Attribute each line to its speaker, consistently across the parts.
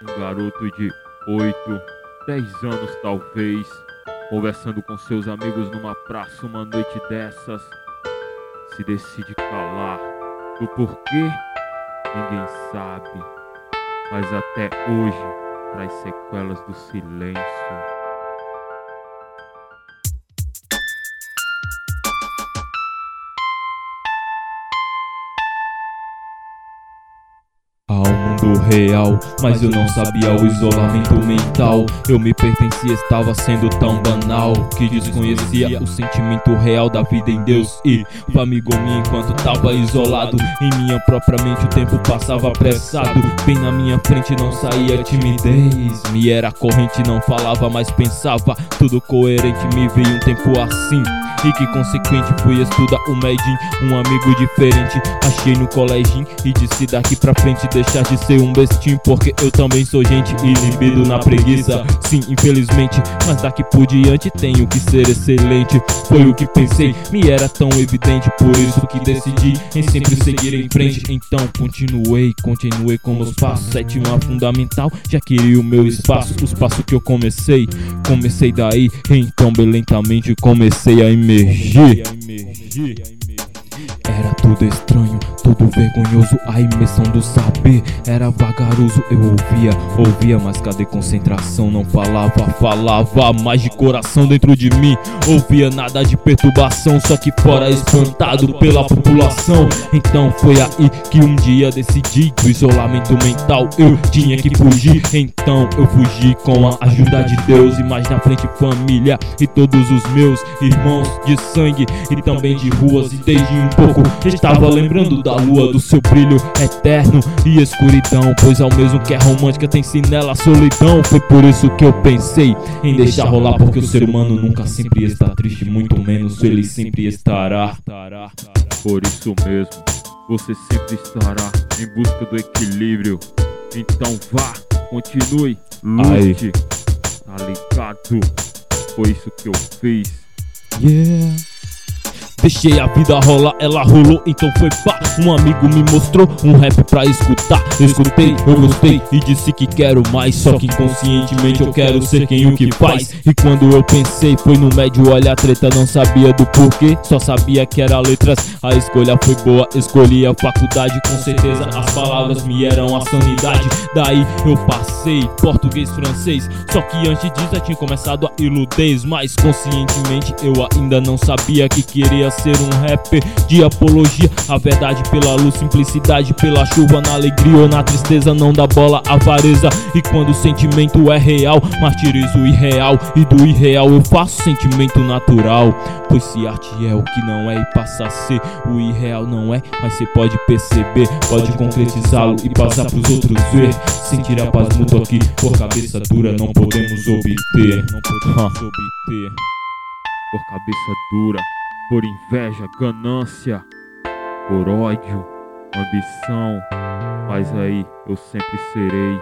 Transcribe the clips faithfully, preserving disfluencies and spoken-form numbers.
Speaker 1: Um garoto de oito, dez anos talvez, conversando com seus amigos numa praça uma noite dessas, se decide calar. Do porquê, ninguém sabe, mas até hoje traz sequelas do silêncio.
Speaker 2: Ao mundo real, mas eu não sabia o isolamento mental. Eu me pertencia, estava sendo tão banal que desconhecia o sentimento real da vida em Deus. E famigou-me enquanto tava isolado. Em minha própria mente o tempo passava apressado. Bem na minha frente não saía timidez. Me era corrente, não falava, mas pensava. Tudo coerente, me veio um tempo assim. E que consequente fui estudar o Medin, um amigo diferente. Achei no coleginho e disse daqui pra frente deixar de ser um bestinho, porque eu também sou gente inibido na preguiça. Sim, infelizmente, mas daqui por diante tenho que ser excelente. Foi o que pensei, me era tão evidente, por isso que decidi em sempre seguir em frente. Então continuei, continuei com meus passos. Sétima fundamental, já queria o meu espaço. Os passos que eu comecei, comecei daí. Então bem lentamente comecei a emergir. Era tudo estranho, tudo vergonhoso, a imersão do saber era vagaroso. Eu ouvia, ouvia, mas cadê concentração? Não falava, falava, mas de coração dentro de mim ouvia nada de perturbação, só que fora espantado pela população. Então foi aí que um dia decidi do isolamento mental eu tinha que fugir. Então eu fugi com a ajuda de Deus, e mais na frente família e todos os meus irmãos de sangue e também de ruas. E desde um pouco estava lembrando da lua, do seu brilho eterno e escuridão, pois ao mesmo que é romântica tem sim nela solidão. Foi por isso que eu pensei em deixar rolar, porque o ser humano nunca sempre está triste, muito menos feliz sempre estará.
Speaker 1: Por isso mesmo, você sempre estará em busca do equilíbrio. Então vá, continue, lute, tá ligado? Foi isso que eu fiz.
Speaker 2: Yeah. Deixei a vida rolar, ela rolou, então foi pá. Um amigo me mostrou um rap pra escutar. Escutei, eu gostei e disse que quero mais. Só que inconscientemente eu quero ser quem o que faz. E quando eu pensei, foi no médio, olha a treta. Não sabia do porquê, só sabia que era letras. A escolha foi boa, escolhi a faculdade. Com certeza as palavras me eram a sanidade. Daí eu passei português, francês. Só que antes disso já tinha começado a iludez. Mas conscientemente eu ainda não sabia que queria ser um rapper de apologia, a verdade pela luz, simplicidade pela chuva, na alegria ou na tristeza, não dá bola à avareza. E quando o sentimento é real, martirizo o irreal, e do irreal eu faço sentimento natural. Pois se arte é o que não é e passa a ser, o irreal não é, mas cê pode perceber, pode concretizá-lo e passar pros outros ver. Sentir a paz mútua aqui, por cabeça dura não podemos obter. Não podemos obter.
Speaker 1: Por cabeça dura, por inveja, ganância, por ódio, ambição, mas aí eu sempre serei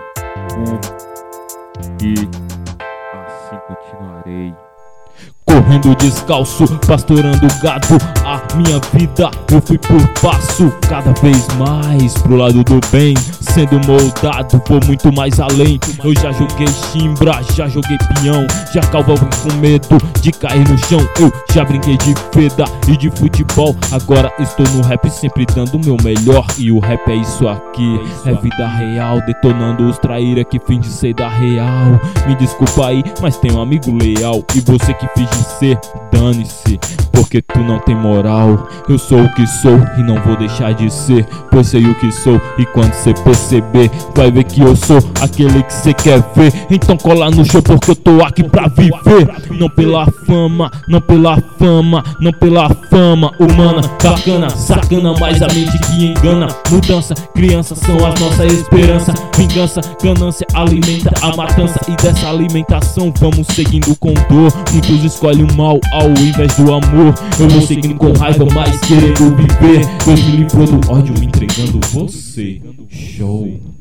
Speaker 1: um e assim continuarei.
Speaker 2: Correndo descalço, pastorando gado, a minha vida eu fui por passo, cada vez mais pro lado do bem, sendo moldado, vou muito mais além. Eu já joguei chimbra, já joguei peão, já calvava com medo de cair no chão. Eu já brinquei de feda e de futebol, agora estou no rap sempre dando o meu melhor. E o rap é isso aqui, é vida real, detonando os traíra que fim de ser da real. Me desculpa aí, mas tenho um amigo leal, e você que finge ser, dane-se, porque tu não tem moral. Eu sou o que sou e não vou deixar de ser, pois sei o que sou, e quando cê perceber, vai ver que eu sou aquele que cê quer ver. Então cola no show porque eu tô aqui pra viver, não pela fama, não pela fama, não pela fama humana, bacana, sacana, mas a mente que engana. Mudança, criança são as nossas esperanças, vingança, ganância alimenta a matança, e dessa alimentação vamos seguindo com dor. Muitos escolhem o mal ao invés do amor. Eu vou seguindo com raiva, mas querendo viver. Deus me livrou do ódio, me entregando você. Show.